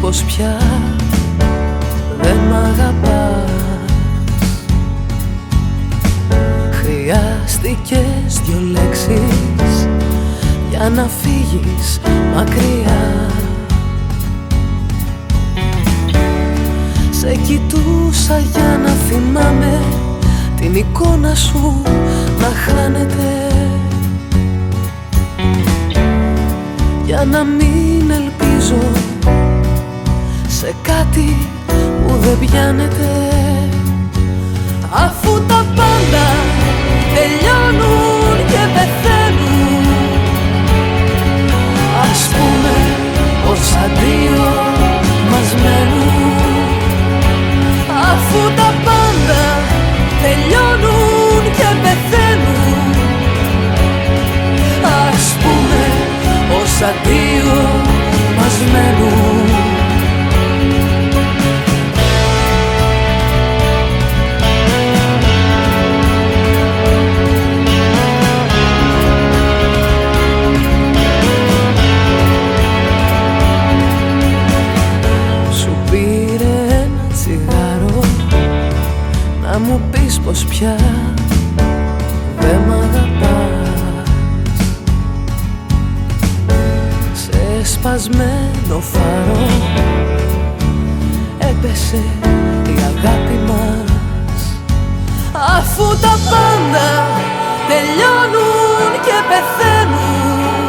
πως πια δεν μ' αγαπάς. Χρειάστηκες δυο λέξεις για να φύγεις μακριά. Σε κοιτούσα για να θυμάμαι την εικόνα σου να χάνεται, για να μην ελπίζω σε κάτι που δεν πιάνεται. Αφού τα πάντα τελειώνουν και πεθαίνουν, ας πούμε ως αντίο μας μένουν. Αφού τα πάντα τελειώνουν και πεθαίνουν, ας πούμε ως αντίο μας μένουν. Να μου πεις πως πια δεν μ' αγαπάς. Σε σπασμένο φάρο έπεσε η αγάπη μας. Αφού τα πάντα τελειώνουν και πεθαίνουν,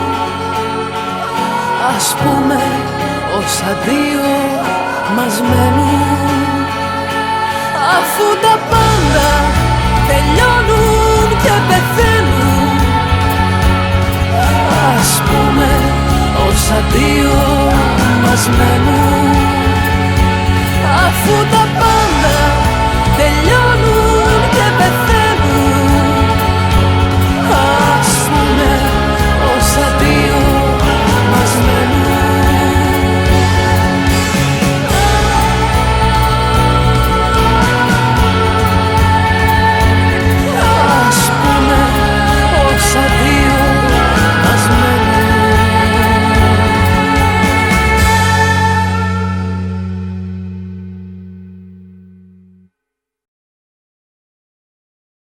ας πούμε ως αντίο μας μένουν. Αφού τα πάντα τελειώνουν και πεθαίνουν, ας πούμε ως αντίο μας μένουν.